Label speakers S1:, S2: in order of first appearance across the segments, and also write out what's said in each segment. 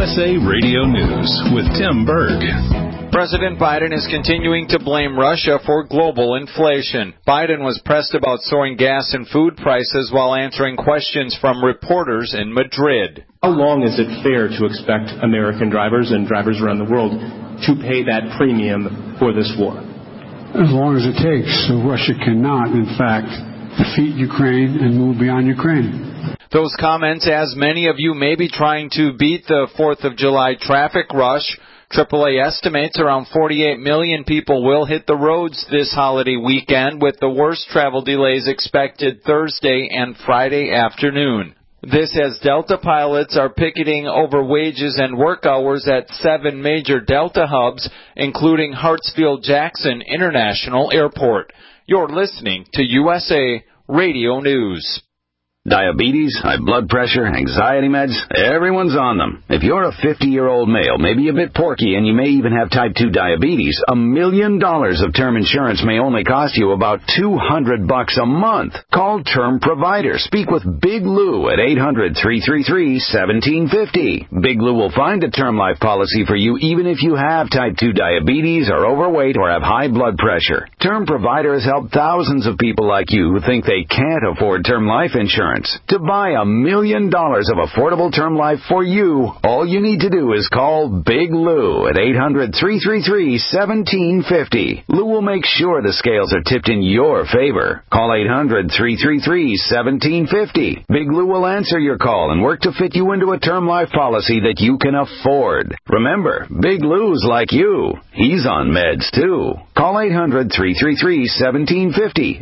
S1: USA Radio News with Tim Berg.
S2: President Biden is continuing to blame Russia for global inflation. Biden was pressed about soaring gas and food prices while answering questions from reporters in Madrid.
S3: How long is it fair to expect American drivers and drivers around the world to pay that premium for this war?
S4: As long as it takes. So Russia cannot, in fact, defeat Ukraine and move beyond Ukraine.
S2: Those comments, as many of you may be trying to beat the 4th of July traffic rush. AAA estimates around 48 million people will hit the roads this holiday weekend, with the worst travel delays expected Thursday and Friday afternoon. This as Delta pilots are picketing over wages and work hours at 7 major Delta hubs, including Hartsfield-Jackson International Airport. You're listening to USA Radio News.
S5: Diabetes, high blood pressure, anxiety meds, everyone's on them. If you're a 50-year-old male, maybe a bit porky, and you may even have type 2 diabetes, $1 million of term insurance may only cost you about $200 a month. Call Term Provider. Speak with Big Lou at 800-333-1750. Big Lou will find a term life policy for you even if you have type 2 diabetes, are overweight, or have high blood pressure. Term Provider has helped thousands of people like you who think they can't afford term life insurance. To buy $1 million of affordable term life for you, all you need to do is call Big Lou at 800-333-1750. Lou will make sure the scales are tipped in your favor. Call 800-333-1750. Big Lou will answer your call and work to fit you into a term life policy that you can afford. Remember, Big Lou's like you. He's on meds, too. Call 800-333-1750.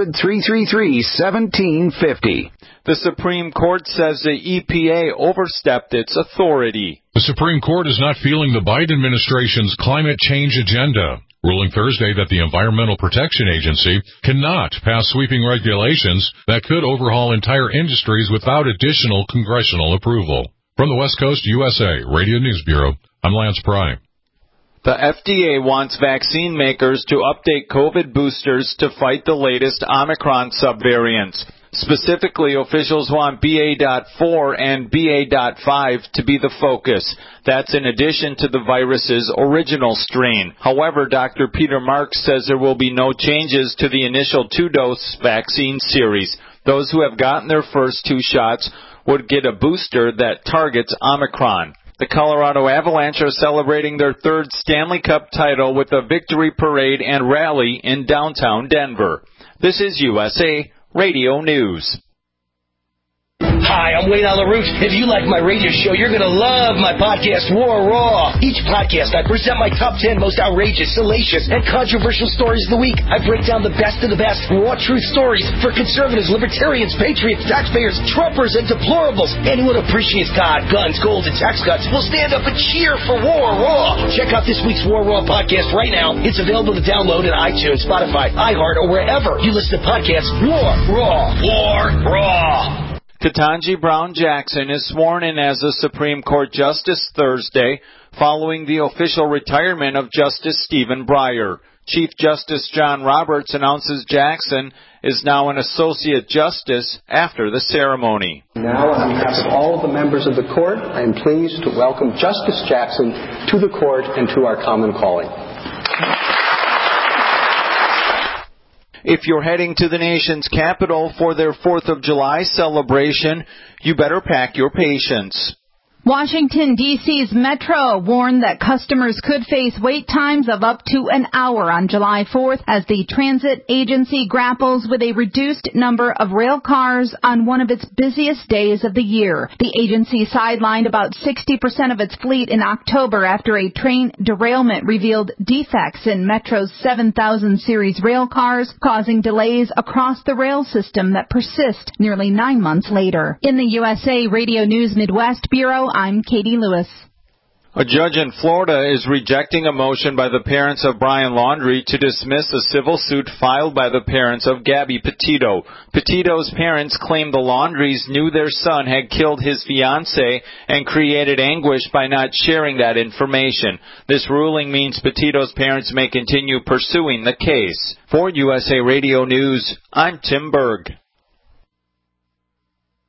S5: 800-333-1750.
S2: The Supreme Court says the EPA overstepped its authority.
S6: The Supreme Court is not feeling the Biden administration's climate change agenda, ruling Thursday that the Environmental Protection Agency cannot pass sweeping regulations that could overhaul entire industries without additional congressional approval. From the West Coast USA Radio News Bureau, I'm Lance Pry.
S2: The FDA wants vaccine makers to update COVID boosters to fight the latest Omicron subvariants. Specifically, officials want BA.4 and BA.5 to be the focus. That's in addition to the virus's original strain. However, Dr. Peter Marks says there will be no changes to the initial 2-dose vaccine series. Those who have gotten their first 2 shots would get a booster that targets Omicron. The Colorado Avalanche are celebrating their 3rd Stanley Cup title with a victory parade and rally in downtown Denver. This is USA Radio News.
S7: Hi, I'm Wayne on the Roof. If you like my radio show, you're going to love my podcast, War Raw. Each podcast, I present my top 10 most outrageous, salacious, and controversial stories of the week. I break down the best of the best raw truth stories for conservatives, libertarians, patriots, taxpayers, Trumpers, and deplorables. Anyone who appreciates God, guns, gold, and tax cuts will stand up and cheer for War Raw. Check out this week's War Raw podcast right now. It's available to download at iTunes, Spotify, iHeart, or wherever you listen to podcasts. War Raw. War Raw.
S2: Ketanji Brown Jackson is sworn in as a Supreme Court Justice Thursday, following the official retirement of Justice Stephen Breyer. Chief Justice John Roberts announces Jackson is now an Associate Justice after the ceremony.
S8: Now, on behalf of all of the members of the Court, I am pleased to welcome Justice Jackson to the Court and to our common calling.
S2: If you're heading to the nation's capital for their 4th of July celebration, you better pack your patience.
S9: Washington, D.C.'s Metro warned that customers could face wait times of up to an hour on July 4th as the transit agency grapples with a reduced number of rail cars on one of its busiest days of the year. The agency sidelined about 60% of its fleet in October after a train derailment revealed defects in Metro's 7000 series rail cars, causing delays across the rail system that persist nearly 9 months later. In the USA Radio News Midwest Bureau, I'm Katie Lewis.
S2: A judge in Florida is rejecting a motion by the parents of Brian Laundrie to dismiss a civil suit filed by the parents of Gabby Petito. Petito's parents claim the Laundries knew their son had killed his fiancée and created anguish by not sharing that information. This ruling means Petito's parents may continue pursuing the case. For USA Radio News, I'm Tim Berg.